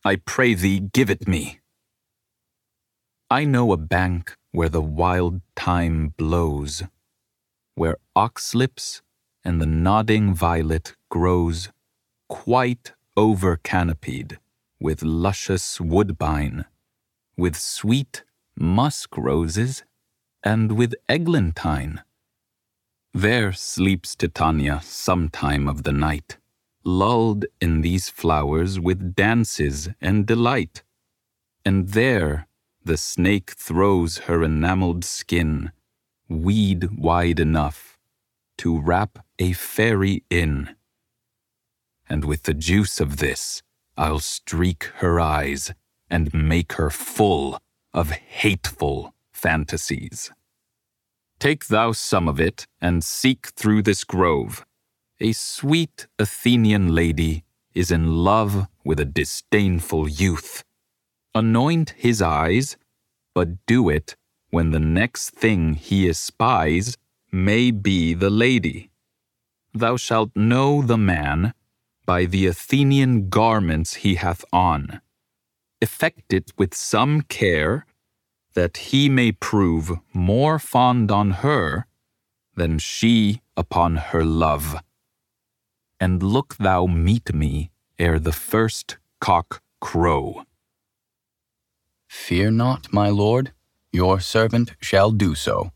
I pray thee give it me. I know a bank where the wild thyme blows, where oxlips and the nodding violet grows, quite over-canopied with luscious woodbine, with sweet musk roses, and with eglantine. There sleeps Titania sometime of the night, lulled in these flowers with dances and delight. And there the snake throws her enamelled skin, weed wide enough to wrap a fairy in. And with the juice of this, I'll streak her eyes and make her full of hateful fantasies. Take thou some of it and seek through this grove. A sweet Athenian lady is in love with a disdainful youth. Anoint his eyes, but do it when the next thing he espies may be the lady. Thou shalt know the man by the Athenian garments he hath on. Effect it with some care, that he may prove more fond on her than she upon her love. And look thou meet me ere the first cock crow. Fear not, my lord, your servant shall do so.